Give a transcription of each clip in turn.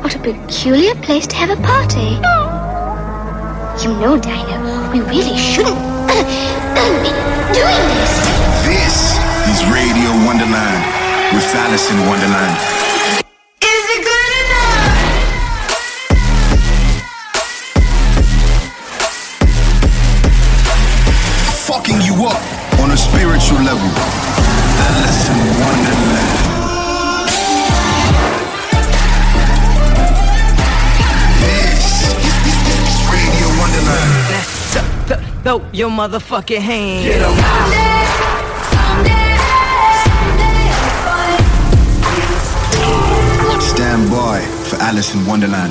What a peculiar place to have a party. You know, Dinah, we really shouldn't be doing this. This is Radio Wonderland with Alice in Wonderland. Is it good enough? Fucking you up on a spiritual level. Alice in Wonderland. Throw your motherfucking hand. Get 'em out. Stand by for Alice in Wonderland.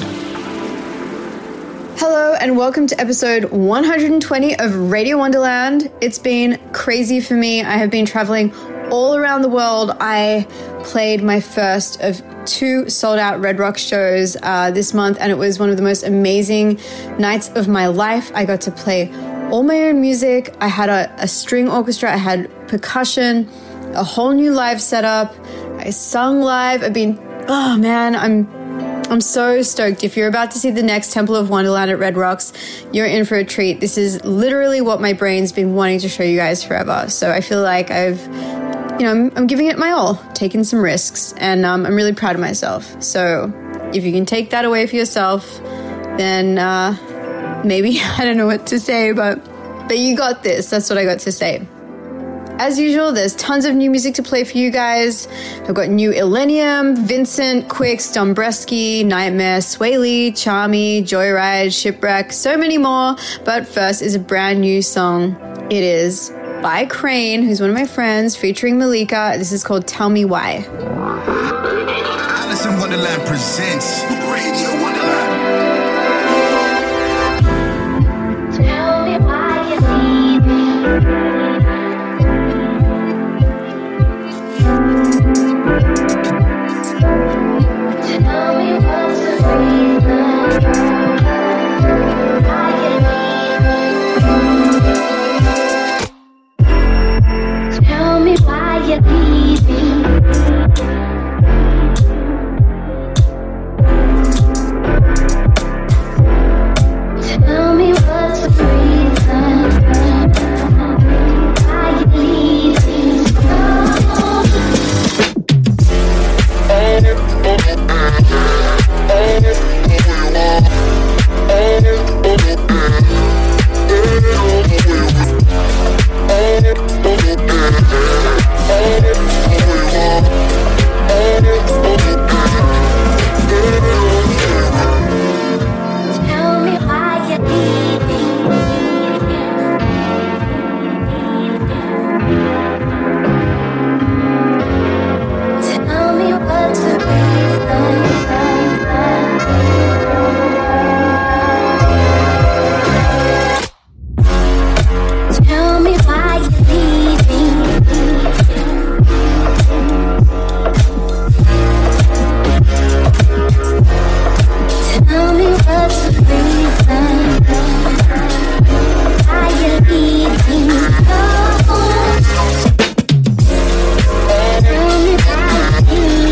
Hello and welcome to episode 120 of Radio Wonderland. It's been crazy for me. I have been traveling all around the world. I played my first of 2 sold-out Red Rock shows this month, and it was one of the most amazing nights of my life. I got to play all my own music. I had a string orchestra. I had percussion, a whole new live setup. I sung live. Oh man, I'm so stoked. If you're about to see the next Temple of Wonderland at Red Rocks, you're in for a treat. This is literally what my brain's been wanting to show you guys forever. So I feel like I'm giving it my all, taking some risks, and I'm really proud of myself. So if you can take that away for yourself, then maybe I don't know what to say, but you got this. That's what I got to say. As usual, there's tons of new music to play for you guys. I've got new Illenium, Vincent, Quicks, Dombresky, Nightmare, Sway Lee, Charmy, Joyride, Shipwreck, so many more. But first is a brand new song. It is by Crane, who's one of my friends, featuring Malika. This is called Tell Me Why. Alice in Wonderland presents Radio Wonderland. Tell me why you're leaving. Tell me what's the reason why you're leaving. Tell me why you're leaving. Tell me what's the reason why you're leaving. Tell me why you're leaving. Tell me what's the reason. Tell me why you're leaving. Tell me what's the reason why you're leaving. Tell me why you're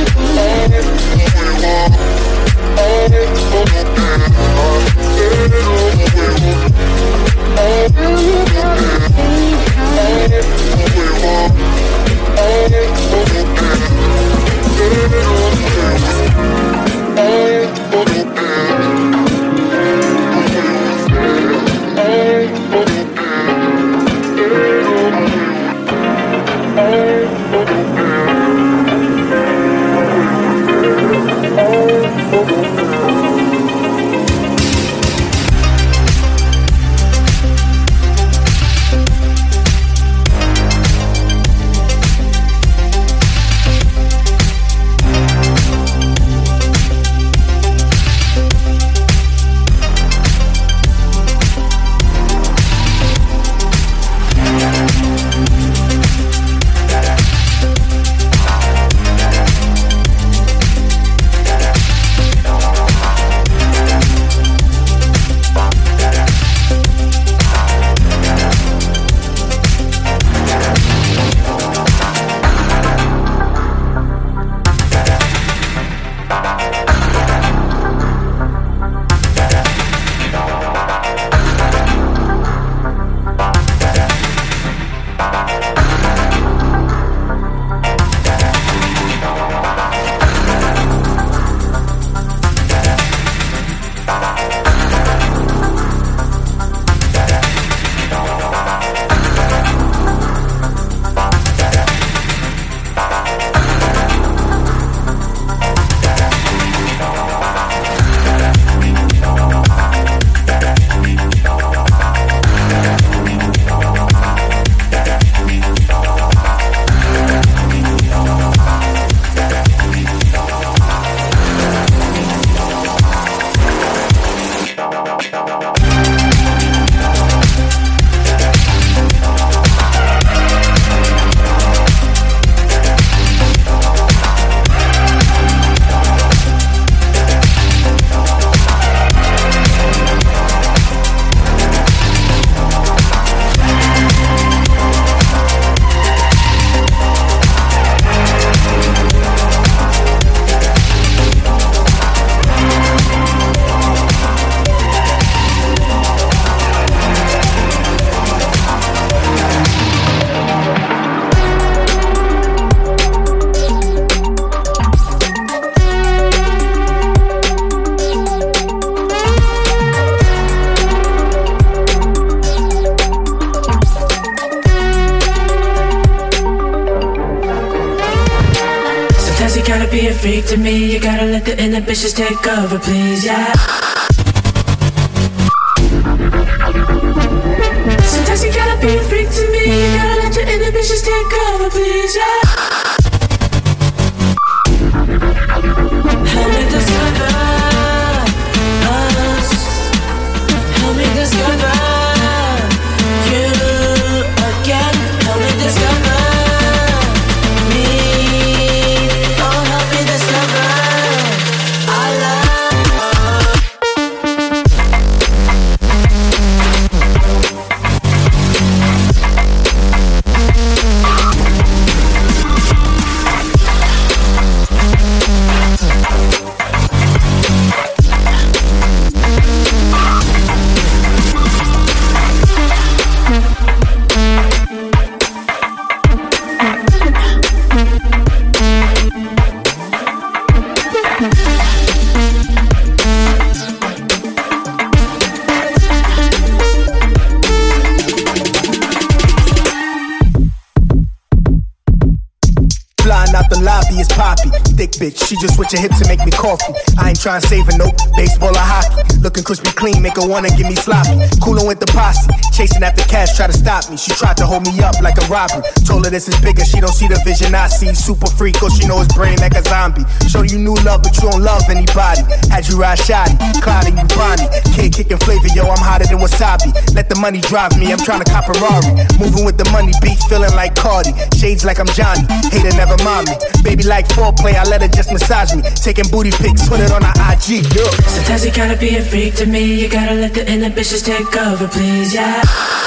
freak to me. You gotta let the inhibitions take over, please, yeah. Sometimes you gotta be a freak to me. You gotta let your inhibitions take over, please, yeah. Help me discover us. Help me discover you again. Help me discover me. Oh, help me discover our love. Bitch, she just switch her hips and make me coffee. I ain't tryna save her, nope, baseball or hockey. Looking crispy clean, make her wanna give me sloppy. Coolin' with the posse, chasing after cash, try to stop me. She tried to hold me up like a robbery. Told her this is bigger, she don't see the vision I see. Super freak, oh she know his brain like a zombie. Showed you new love, but you don't love anybody. Had you ride shoddy, clouding you Bonnie. Kid kicking flavor, yo, I'm hotter than wasabi. Let the money drive me, I'm tryna cop a Rari. Moving with the money, beat feeling like Cardi. Shades like I'm Johnny, hater never mind me. Baby like foreplay, I let her just massage me. Taking booty pics, put it on her IG, yo. Sometimes you gotta be a freak to me. You gotta let the inhibitions take over, please, yeah.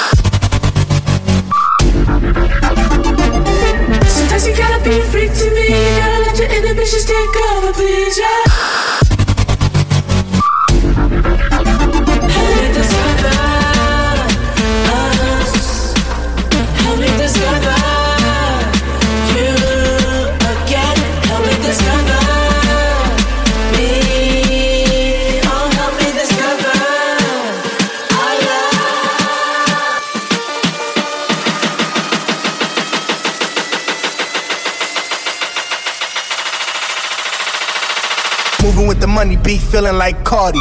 Sometimes you gotta be a freak to me. You gotta let your inhibitions take over, please, yeah. Help me discover us. Help me discover you again. Help me discover me. Oh, help me discover our love. Moving with the money, beat feeling like Cardi.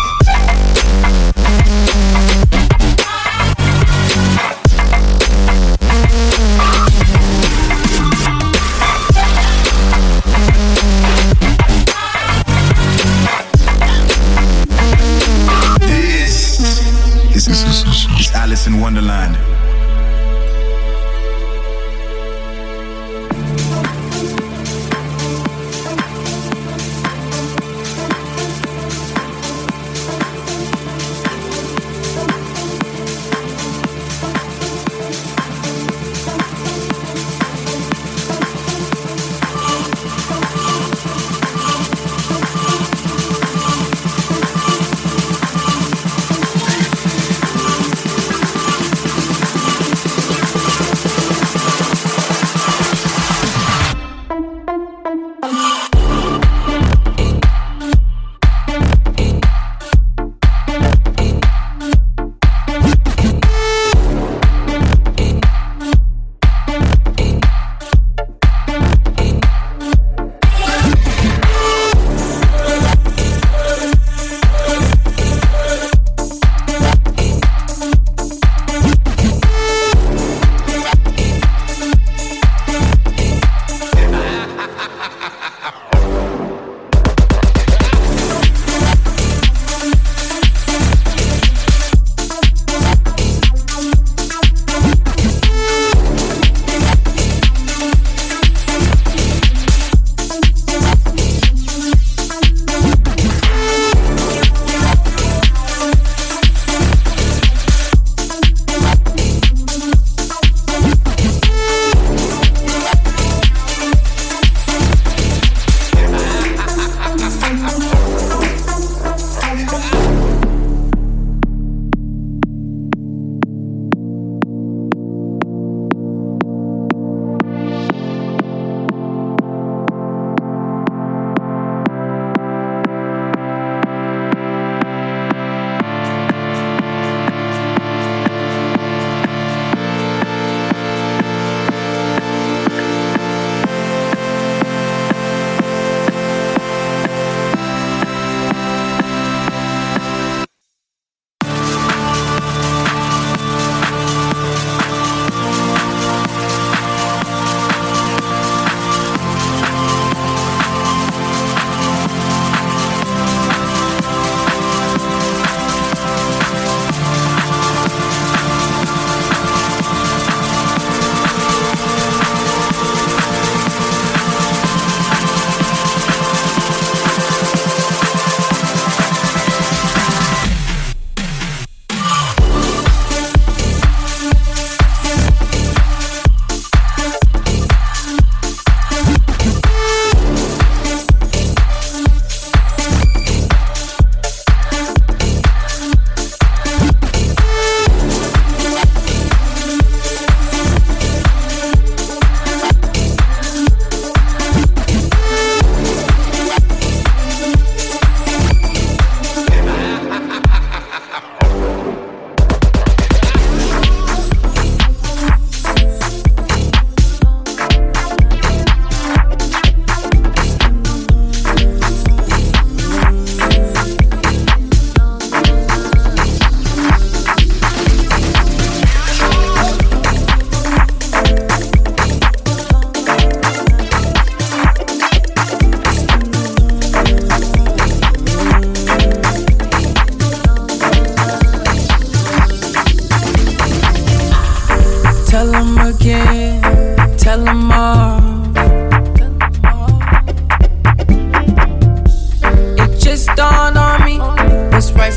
This is Alice in Wonderland.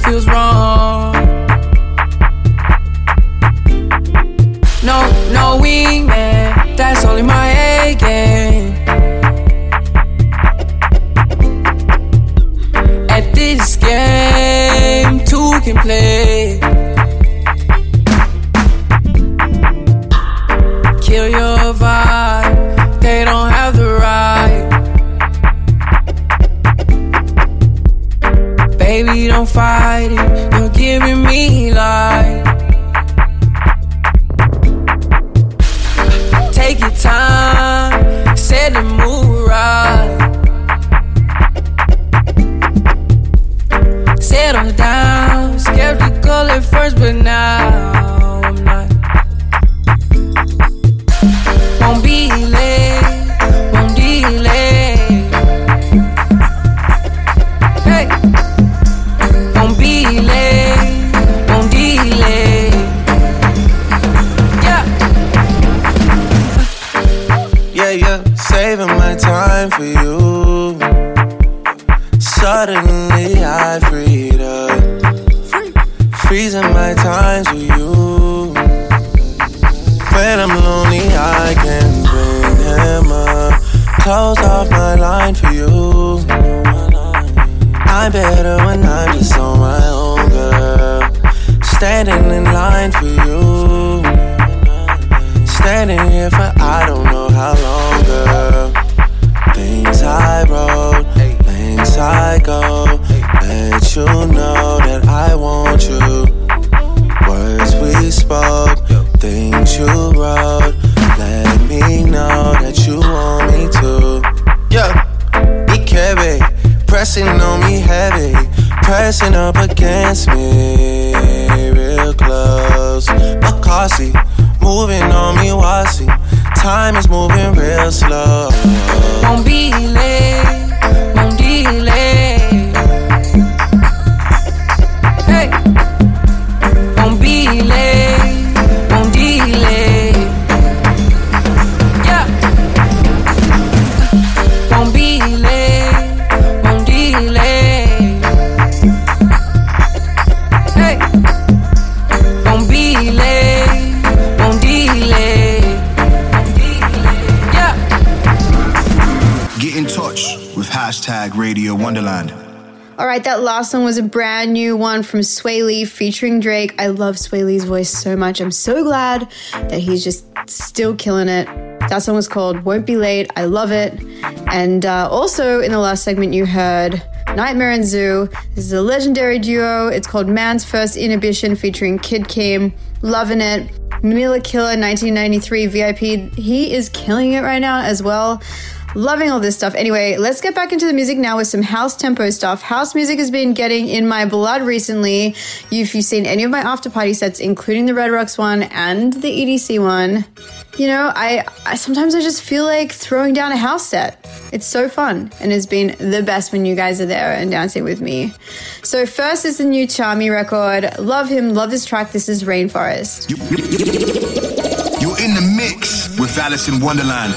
feels wrong. No wingman, that's only my A game. At this game, two can play. Kill your vibe, they don't have the right. Baby, don't fight it, you're giving me life. Take your time, set the mood right. Settle down, skeptical at first, but now I'm not. Won't be late, won't delay. Hey, won't be late, won't delay. Yeah, saving my time for you. Suddenly I freed up, freezing my times with you. When I'm lonely I can bring him up, close off my line for you. I'm better when I'm just on my own, girl. Standing in line for you. Standing here for I don't know how long, girl. Things I wrote, things I go. Let you know that I want you. Words we spoke, things you wrote. Let me know that you want me to. Yeah, Ikebe, pressing on me heavy, pressing up against me, real close. Makasi, moving on me, Wasi. Time is moving real slow. Won't be late, won't delay. Hey, won't be late, won't delay. Yeah, won't be late, won't delay. Hey, won't be late, won't delay. Get in touch with hashtag Radio Wonderland. All right, that last song was a brand new one from Sway Lee featuring Drake. I love Sway Lee's voice so much. I'm so glad that he's just still killing it. That song was called Won't Be Late. I love it. And also in the last segment you heard Nightmare and Zoo. This is a legendary duo. It's called Man's First Inhibition featuring Kid Keem. Loving it. Mila Killer 1993 VIP. He is killing it right now as well. Loving all this stuff. Anyway, let's get back into the music now with some house tempo stuff. House music has been getting in my blood recently. If you've seen any of my after party sets, including the Red Rocks one and the EDC one, you know, I sometimes I just feel like throwing down a house set. It's so fun and has been the best when you guys are there and dancing with me. So first is the new Charmy record. Love him, love this track. This is Rainforest. You're in the mix with Alice in Wonderland.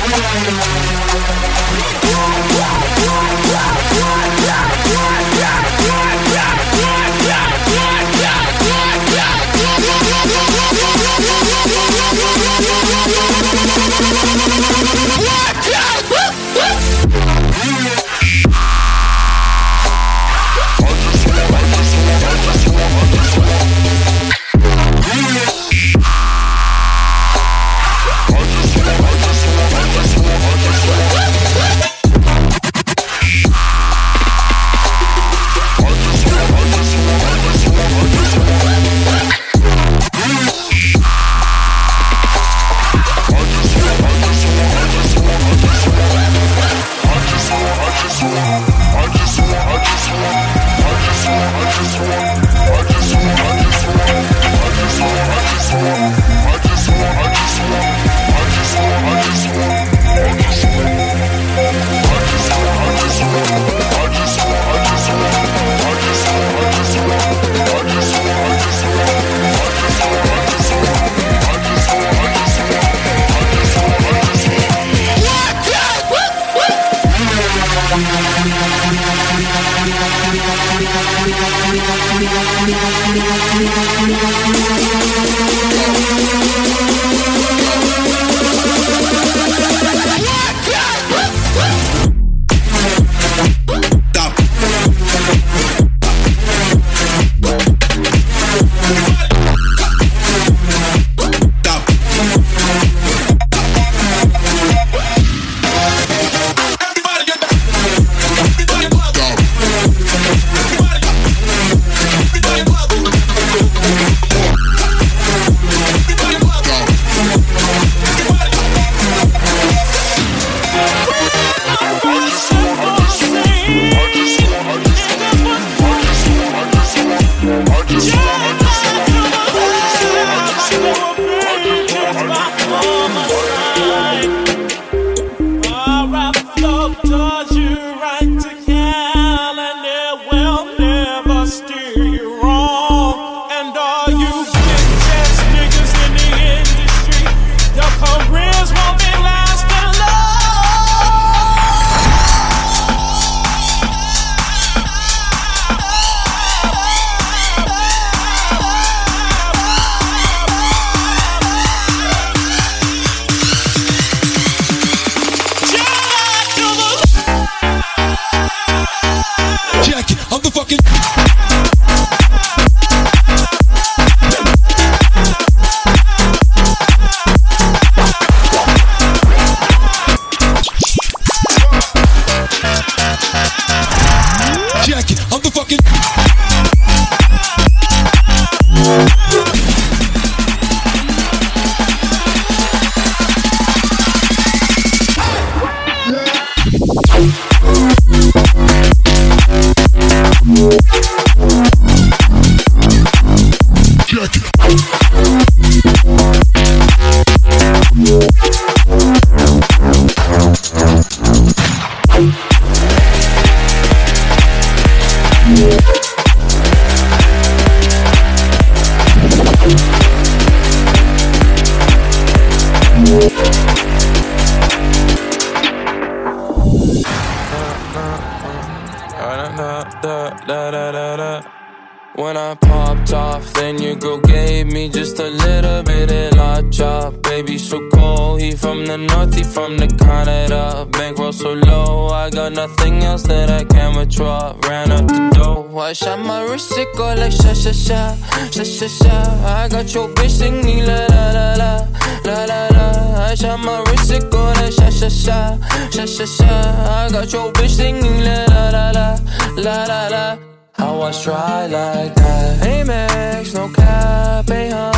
When I popped off, then your girl gave me just a little bit of la chop. Baby so cold, he from the north, he from the Canada. Bankroll so low, I got nothing else that I can withdraw. Ran up the dough, I shot my wrist, it go like sha sha sha, sha sha sha. I got your bitch singing la la la la, la la la. I shot my wrist, it go like sha sha sha, sha sha sha. I got your bitch singing la la la la, la la la. I was try like that. Amex, no cap,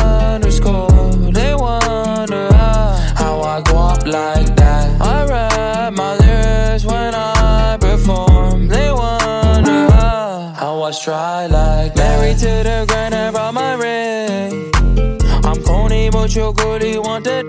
_. They wonder how I go up like that. I rap my lyrics when I perform. They wonder how I was try like that. Married to the grind, I brought my ring. I'm corny, but your goodie want the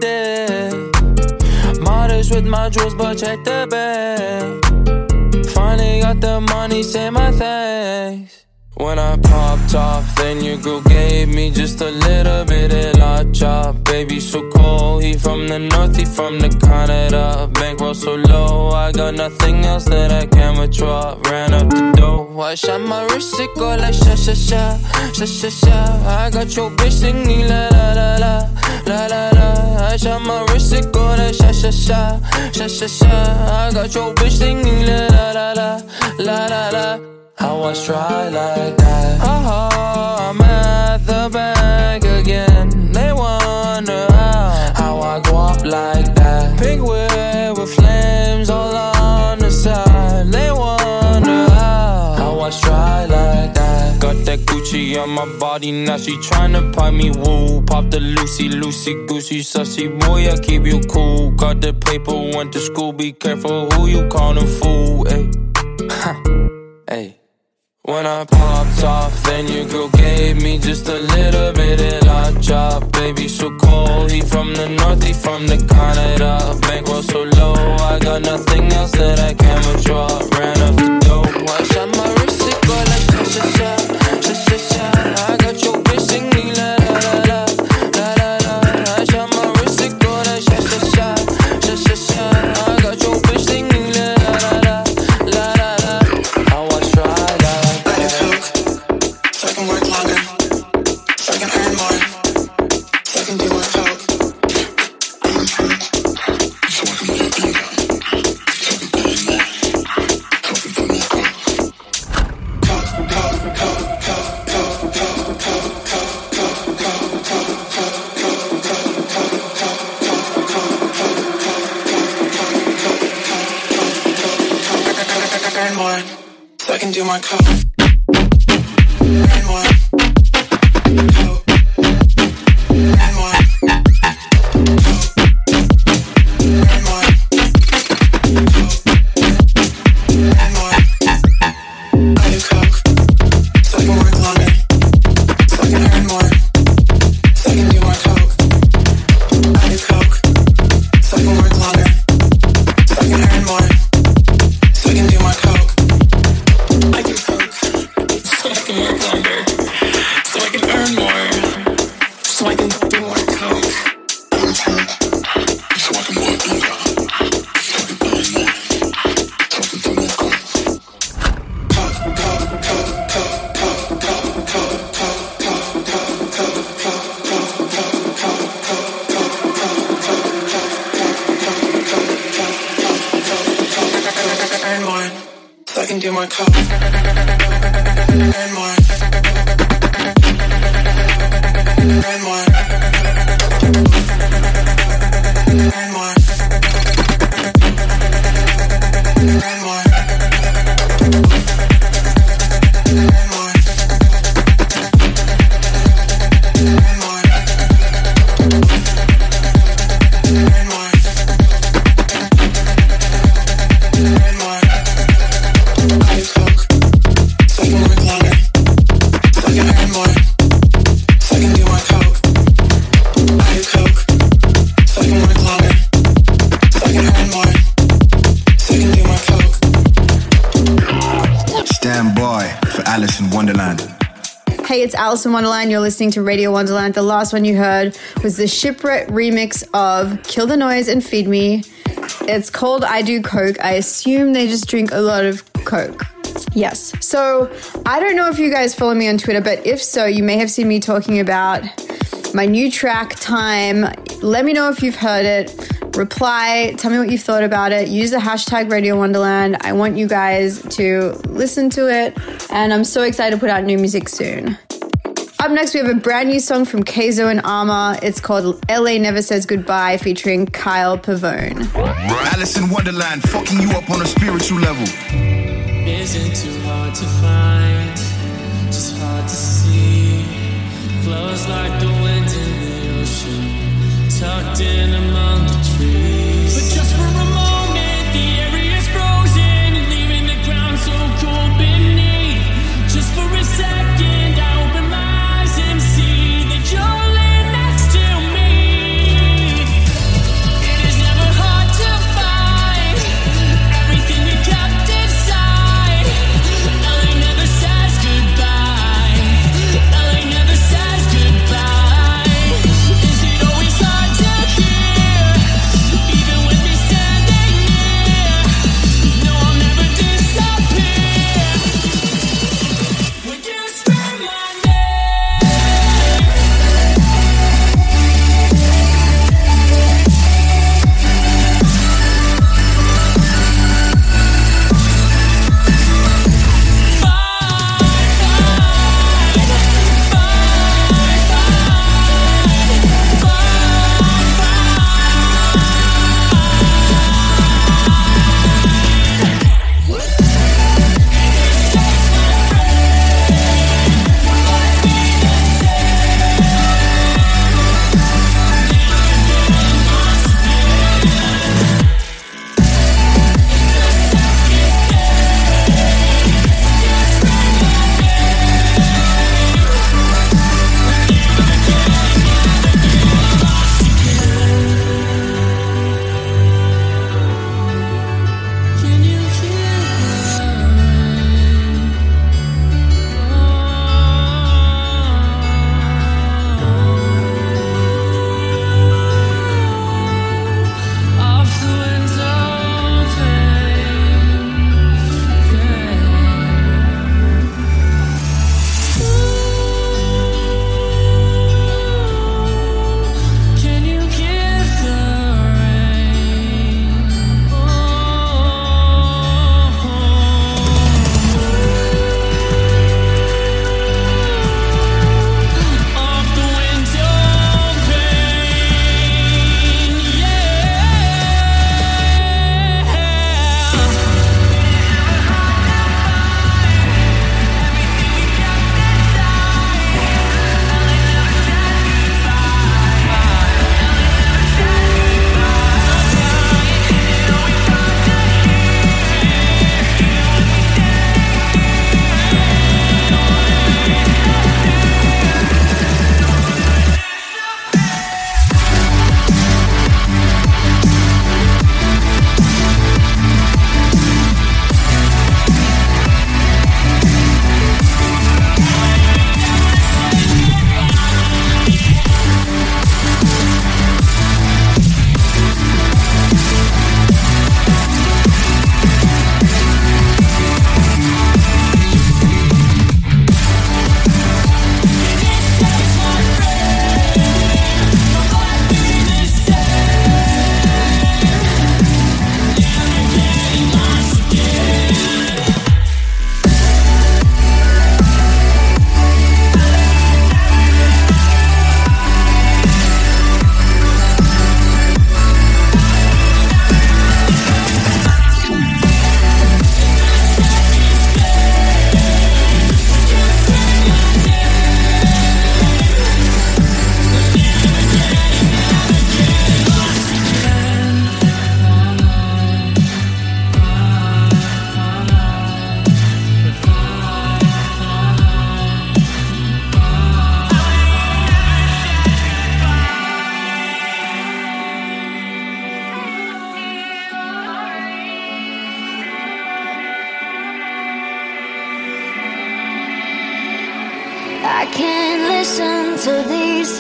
dick. Modest with my jewels, but check the bag. Finally got the money, say my thanks. When I popped off, then your girl gave me just a little bit of la chop. Baby, so cold, he from the north, he from the Canada. Bankroll so low, I got nothing else that I can withdraw. Ran up the dough, I shot my wrist, it go like sha sha sha, sha sha sha. I got your bitch singing la la la la, la la la. I shot my wrist, it go like sha sha sha, sha sha sha. I got your bitch singing la la la la, la la la. I was dry like that. Oh, I'm at the bank again. They wonder how I go up like that. Pink whip with flames all on the side. They wonder how I was dry like that. Got that Gucci on my body, now she tryna pipe me woo. Pop the Lucy, loosey goosey, sussy boy, I keep you cool. Got the paper, went to school, be careful who you callin' fool. Ayy, ayy. When I popped off, then your girl gave me just a little bit of la chop. Baby, so cold, he from the north, he from the Canada. Bankroll so low, I got nothing else that I can withdraw. Ran up the dough, I shot my wrist, it go like sha sha sha, sha sha sha. I got your bitch singing la la la la, la la la. I shot my wrist, it go like sha sha sha, sha sha sha. I got your bitch singing la la la la, la la la. I was dry like so I can work longer, so I can earn more, so I can do more coke. So I can do more, so I can earn more, so I can do more coke. Earn more, so I can do more coke. Earn more. Coke. Earn more. Coke. Earn more. Coke. Earn more. I do coke, so I can work longer, so I can earn more, so I can do more coke. I do coke, so I can work longer, so I can earn more, so I can do more coke. I do coke, so I can work longer, so I can earn more, so I can do more coke. I do coke, so I can work longer, so I can earn more, so I can do more coke. Earn more, so I can do more coke. Earn more. Earn more. Earn more. Earn more. Earn more. Alice in Wonderland. Hey, it's Alice in Wonderland. You're listening to Radio Wonderland. The last one you heard was the Shipwreck remix of Kill the Noise and Feed Me. It's called I Do Coke. I assume they just drink a lot of Coke. Yes. So I don't know if you guys follow me on Twitter, but if so, you may have seen me talking about my new track, Time. Let me know if you've heard it. Reply, tell me what you thought about it. Use the hashtag Radio Wonderland. I want you guys to listen to it, and I'm so excited to put out new music soon. Up next, we have a brand new song from Keizo and Arma. It's called LA Never Says Goodbye, featuring Kyle Pavone. Alice in Wonderland, fucking you up on a spiritual level. Isn't too hard to find, just hard to see. Flows like the wind in the ocean, tucked in among the trees. But just for a moment, the area is frozen, leaving the ground so cold beneath. Just for a second, I open my eyes and see that you're laying next to me. It is never hard to find everything you kept inside. LA never says goodbye.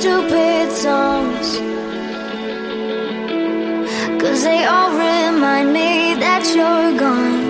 stupid songs, 'cause they all remind me that you're gone.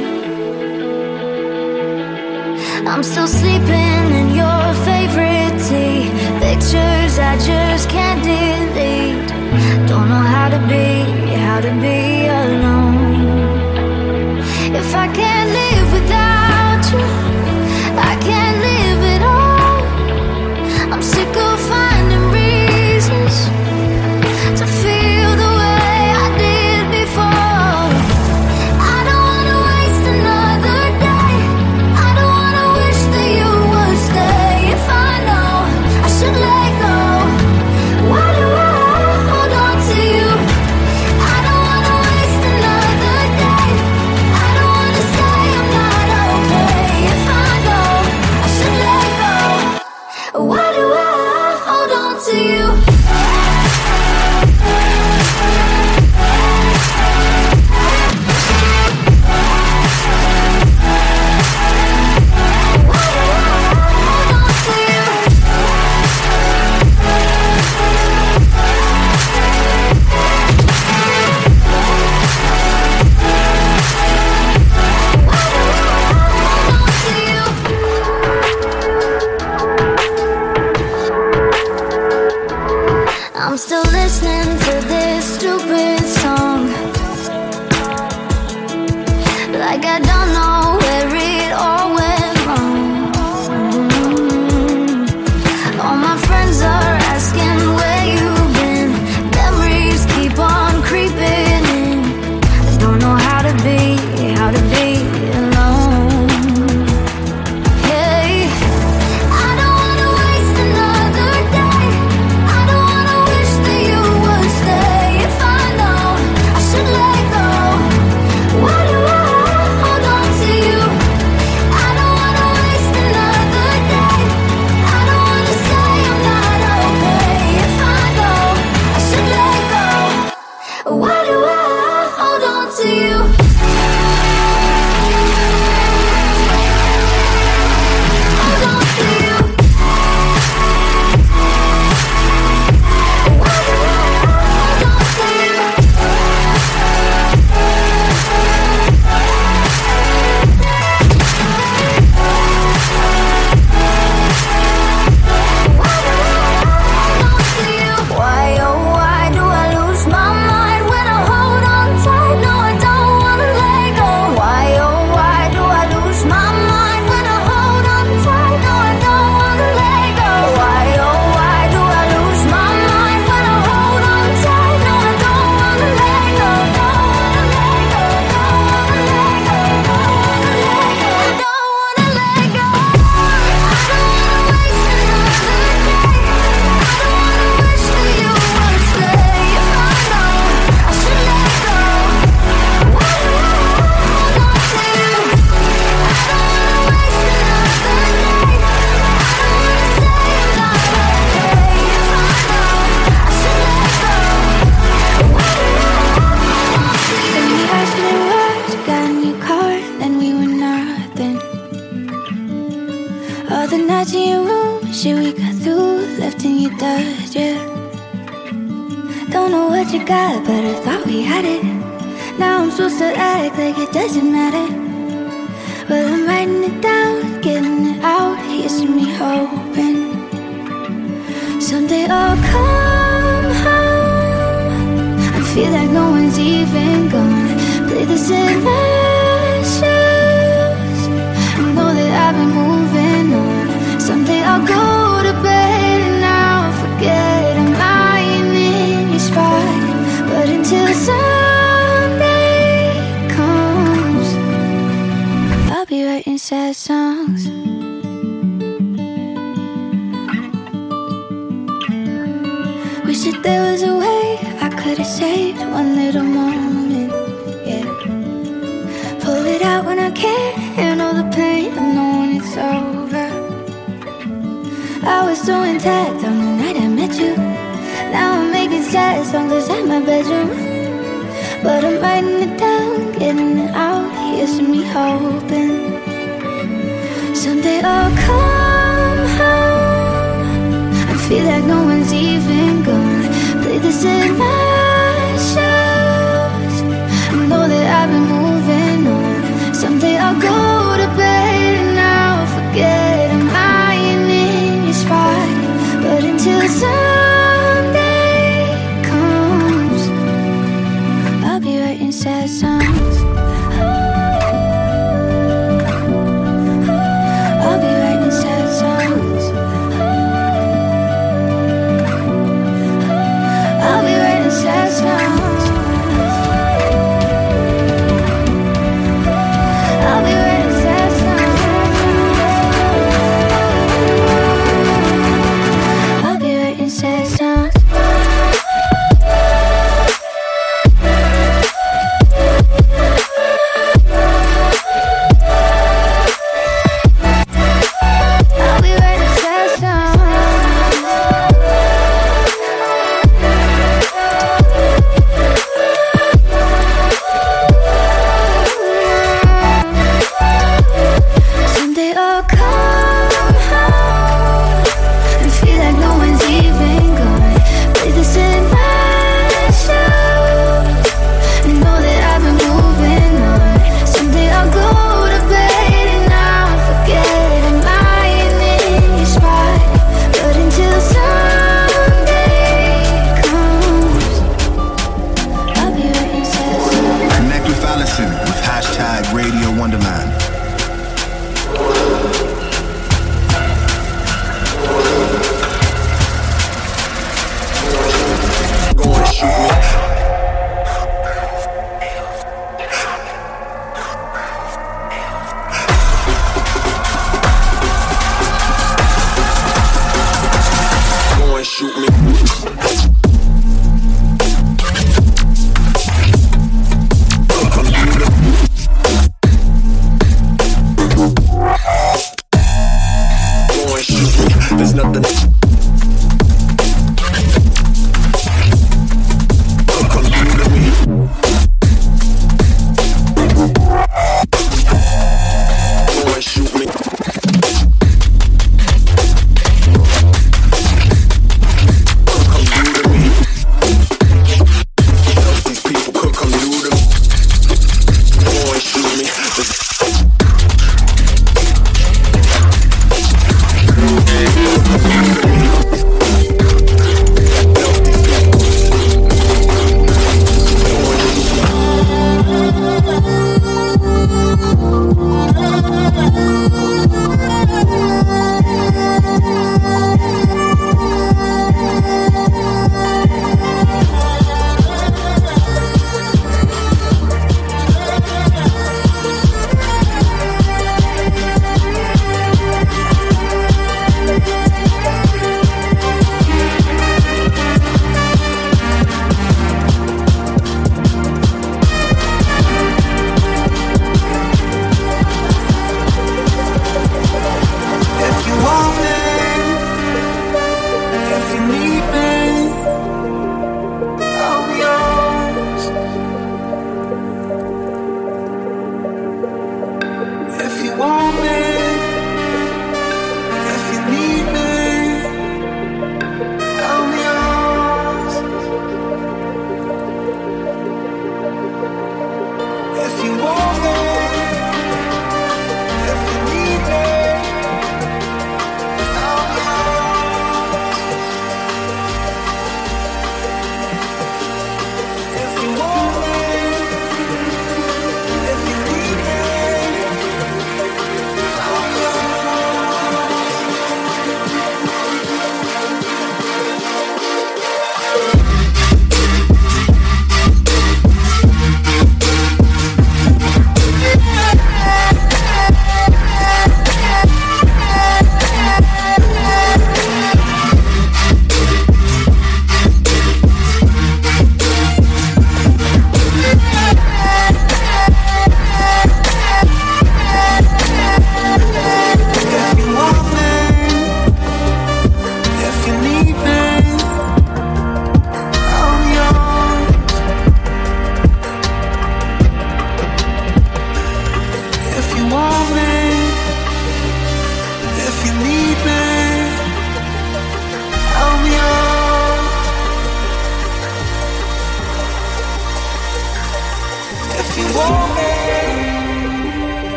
I'm still sleeping in your favorite tea, pictures I just can't delete. Don't know how to be alone. If I can't live without you, I can't live at all. I'm sick of finding reasons to feel the way I did before. I don't wanna waste another day. I don't wanna wish that you would stay. If I know I should let go, why do I hold on to you? I don't wanna waste another day. I don't wanna say I'm not okay. If I know I should let go, why do I hold on to you? I'm still listening to this stupid song, like I don't know where it all went wrong. All my friends are asking where you've been. Memories keep on creeping in. I don't know how to be alone. Hey, I don't wanna waste another day. I don't wanna wish that you would stay. If I know I should let go, why do I hold on to you? I don't wanna waste another day. I don't wanna say I'm not okay. If I know I should let go, why do I hold on to you? Hold on to you. Why do I hold on to you? Why, oh why do I lose my mind when I hold on tight? No, I don't wanna let go. Why, oh why do I lose my mind when I hold on tight? No, I don't wanna let go. Why, oh why do I lose my mind when I hold on tight? No, I don't wanna let go. Don't wanna let go. Don't wanna let go. Don't wanna let go. I don't wanna let go. I don't wanna waste another day. I don't wanna wish that you would stay. If I know I should let go, why do I hold on to you? I don't wanna waste another day. I don't wanna say I'm not okay. If I know I should let go, why do I hold on to you? Then we actually was, got a new car, then we were nothing. All the nights in your room, shit we got through, left in your dust, yeah. Don't know what you got, but I thought we had it. Now I'm supposed to act like it doesn't matter, but I'm writing it down, getting it out. You see me hoping someday I'll come home. I feel like no one's even gone. Play this in my shoes. I know that I've been moving on. Someday I'll go to bed and I'll forget I'm lying in your spot. But until Sunday comes, I'll be writing sad songs. Wish that there was a way I could have saved one little moment, yeah. Pull it out when I can't handle the pain of knowing it's over. I was so intact on the night I met you. Now I'm making sad songs inside my bedroom, but I'm writing it down, getting it out. Here's to me hoping someday I'll come home. I feel like no one's even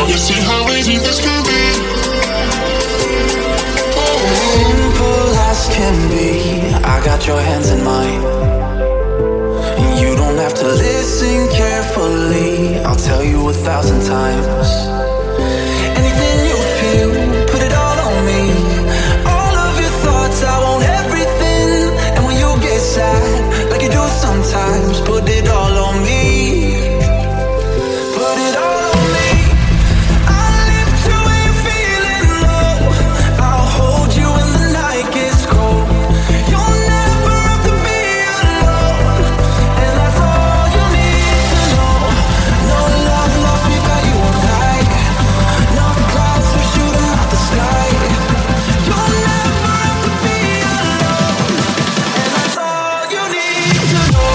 You see how easy this can be. Simple as can be, I got your hands in mine. You don't have to listen carefully, I'll tell you 1,000 times. Anything you feel, put it all on me. All of your thoughts, I want everything. And when you get sad, like you do sometimes, put it all on me. Put it all on me. I'll lift you when you're feeling low. I'll hold you when the night gets cold. You'll never have to be alone. And that's all you need to know. No love lost without you all night. No clouds will shoot them out the sky. You'll never have to be alone. And that's all you need to know.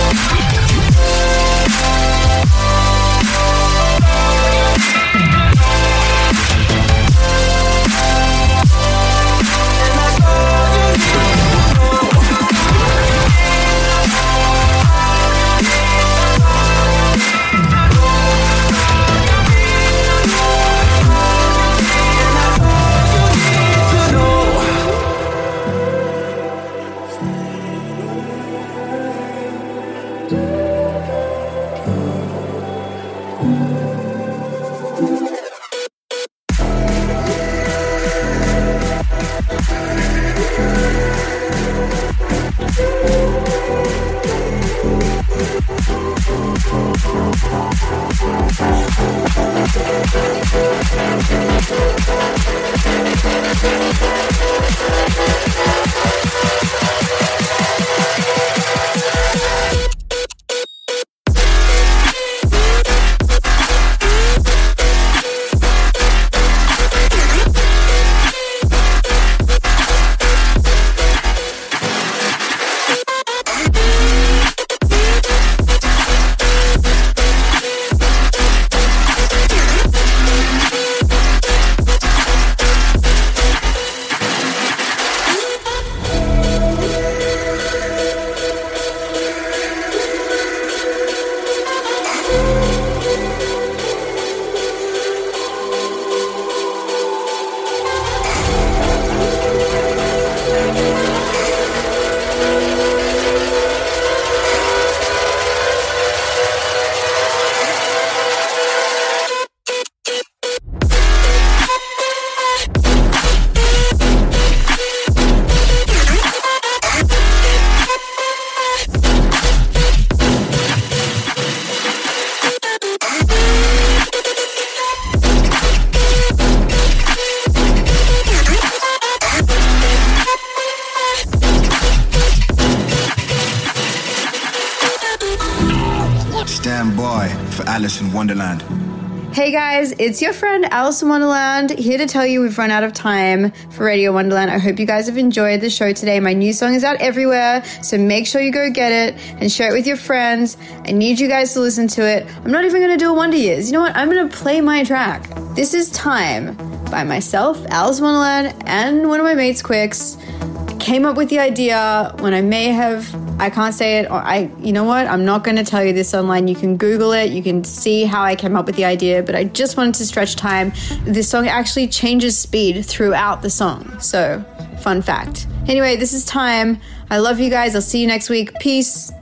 Stand by for Alice in Wonderland. Hey guys, it's your friend Alice in Wonderland, here to tell you we've run out of time for Radio Wonderland. I hope you guys have enjoyed the show today. My new song is out everywhere, so make sure you go get it and share it with your friends. I need you guys to listen to it. I'm not even going to do a Wonder Years. You know what? I'm going to play my track. This is Time by myself, Alice in Wonderland, and one of my mates, Quicks. I came up with the idea when I can't say it, or you know what? I'm not going to tell you this online. You can Google it. You can see how I came up with the idea, but I just wanted to stretch time. This song actually changes speed throughout the song. So, fun fact. Anyway, this is Time. I love you guys. I'll see you next week. Peace.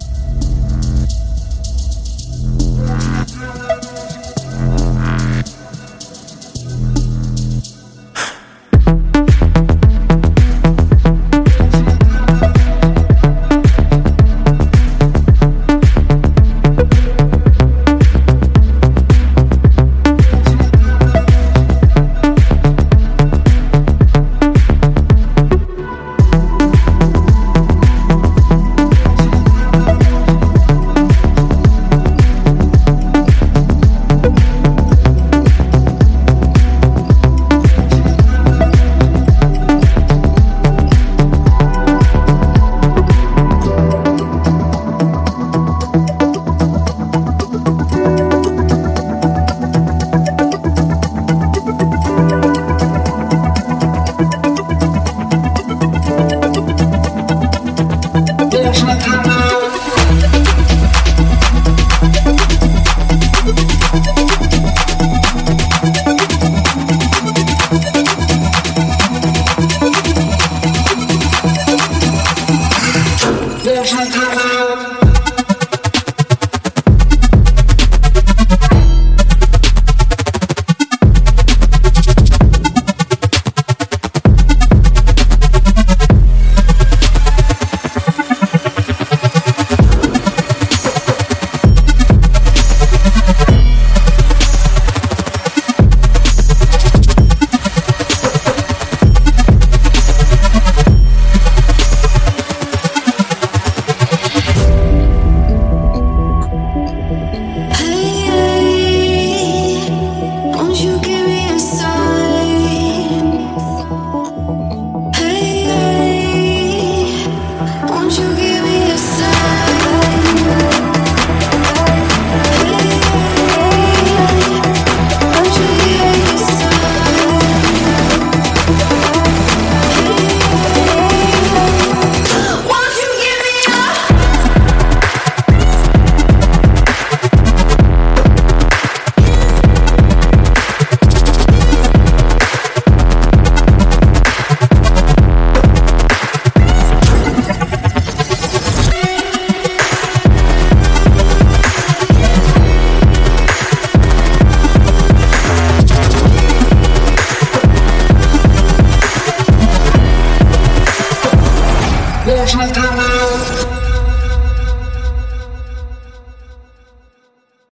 Won't you give me up? Won't you give me up?